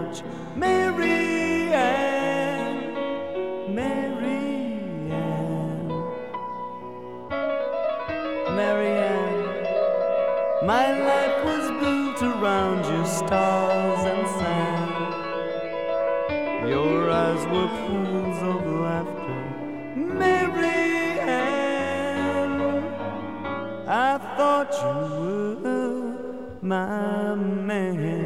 couch. Mary Ann, Mary Ann, Mary Ann, my life was built around your stars and sand. Your eyes were pools of laughter, Mary Ann. I thought you were my man.